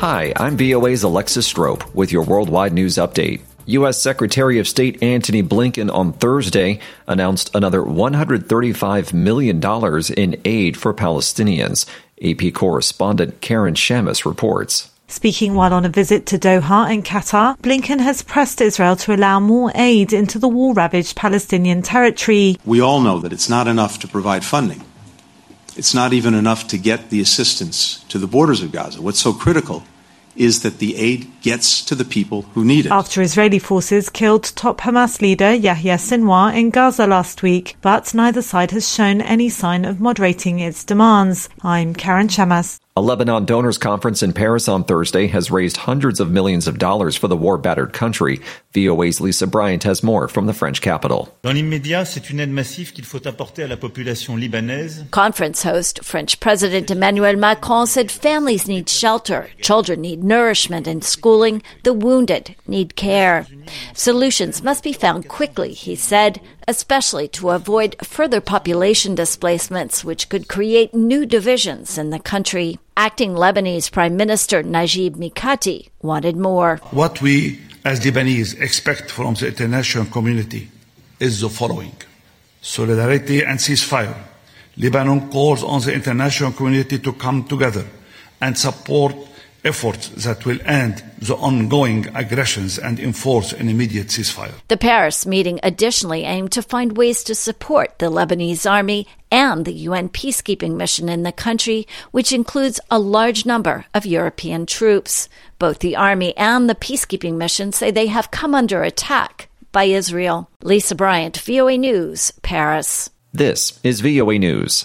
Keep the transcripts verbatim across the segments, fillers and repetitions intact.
Hi, I'm V O A's Alexis Strope with your worldwide news update. U S. Secretary of State Antony Blinken on Thursday announced another one hundred thirty-five million dollars in aid for Palestinians. A P correspondent Karen Shamus reports. Speaking while on a visit to Doha in Qatar, Blinken has pressed Israel to allow more aid into the war-ravaged Palestinian territory. We all know that it's not enough to provide funding. It's not even enough to get the assistance to the borders of Gaza. What's so critical is that the aid gets to the people who need it. After Israeli forces killed top Hamas leader Yahya Sinwar in Gaza last week, but neither side has shown any sign of moderating its demands. I'm Karen Shamas. A Lebanon donors conference in Paris on Thursday has raised hundreds of millions of dollars for the war-battered country. V O A's Lisa Bryant has more from the French capital. Dans l'immédiat, c'est une aide massive qu'il faut apporter à la population libanaise. Conference host French President Emmanuel Macron said families need shelter, children need nourishment and schooling, the wounded need care. Solutions must be found quickly, he said, especially to avoid further population displacements, which could create new divisions in the country. Acting Lebanese Prime Minister Najib Mikati wanted more. What we as Lebanese expect from the international community is the following: solidarity and ceasefire. Lebanon calls on the international community to come together and support efforts that will end the ongoing aggressions and enforce an immediate ceasefire. The Paris meeting additionally aimed to find ways to support the Lebanese army and the U N peacekeeping mission in the country, which includes a large number of European troops. Both the army and the peacekeeping mission say they have come under attack by Israel. Lisa Bryant, V O A News, Paris. This is V O A News.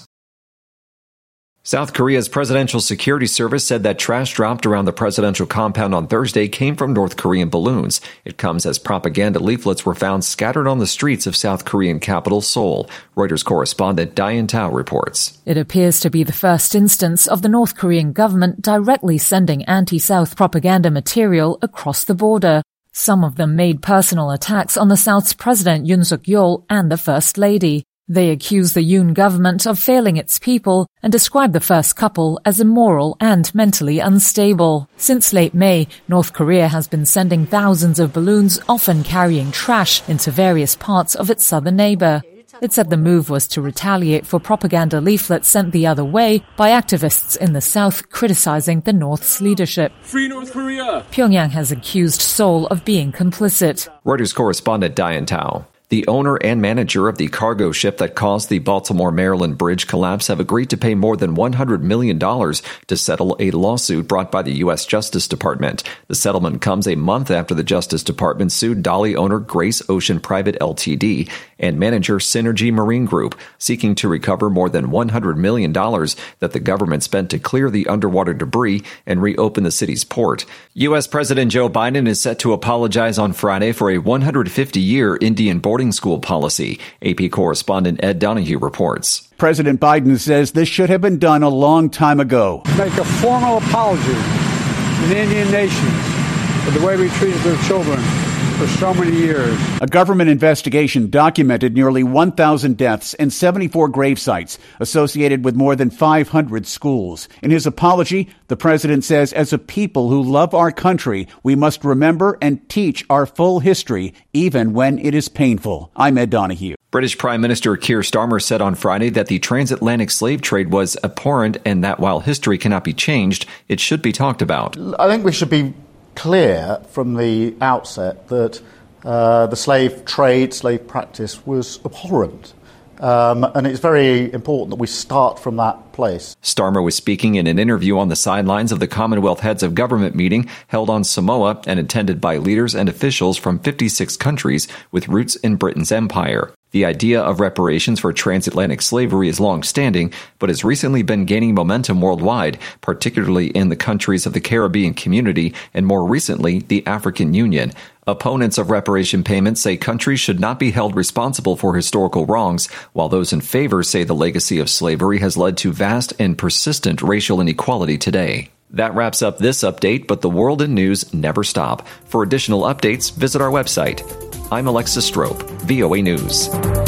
South Korea's Presidential Security Service said that trash dropped around the presidential compound on Thursday came from North Korean balloons. It comes as propaganda leaflets were found scattered on the streets of South Korean capital Seoul. Reuters correspondent Diane Tao reports. It appears to be the first instance of the North Korean government directly sending anti-South propaganda material across the border. Some of them made personal attacks on the South's President Yoon Suk-yeol and the First Lady. They accuse the Yoon government of failing its people and describe the first couple as immoral and mentally unstable. Since late May, North Korea has been sending thousands of balloons, often carrying trash, into various parts of its southern neighbor. It said the move was to retaliate for propaganda leaflets sent the other way by activists in the south criticizing the North's leadership. Free North Korea! Pyongyang has accused Seoul of being complicit. Reuters correspondent Diane Tao. The owner and manager of the cargo ship that caused the Baltimore-Maryland bridge collapse have agreed to pay more than one hundred million dollars to settle a lawsuit brought by the U S. Justice Department. The settlement comes a month after the Justice Department sued Dali owner Grace Ocean Private Limited and manager Synergy Marine Group, seeking to recover more than one hundred million dollars that the government spent to clear the underwater debris and reopen the city's port. U S. President Joe Biden is set to apologize on Friday for a one hundred fifty year Indian boarding school policy. A P correspondent Ed Donahue reports. President Biden says this should have been done a long time ago. Make a formal apology to the Indian nations for the way we treated their children for so many years. A government investigation documented nearly one thousand deaths and seventy-four grave sites associated with more than five hundred schools. In his apology, the president says, as a people who love our country, we must remember and teach our full history, even when it is painful. I'm Ed Donahue. British Prime Minister Keir Starmer said on Friday that the transatlantic slave trade was abhorrent and that while history cannot be changed, it should be talked about. I think we should be clear from the outset that uh, the slave trade, slave practice was abhorrent. Um, and it's very important that we start from that place. Starmer was speaking in an interview on the sidelines of the Commonwealth Heads of Government meeting held on Samoa and attended by leaders and officials from fifty-six countries with roots in Britain's empire. The idea of reparations for transatlantic slavery is long-standing, but has recently been gaining momentum worldwide, particularly in the countries of the Caribbean community and more recently, the African Union. Opponents of reparation payments say countries should not be held responsible for historical wrongs, while those in favor say the legacy of slavery has led to vast and persistent racial inequality today. That wraps up this update, but the world and news never stop. For additional updates, visit our website. I'm Alexis Strope, V O A News.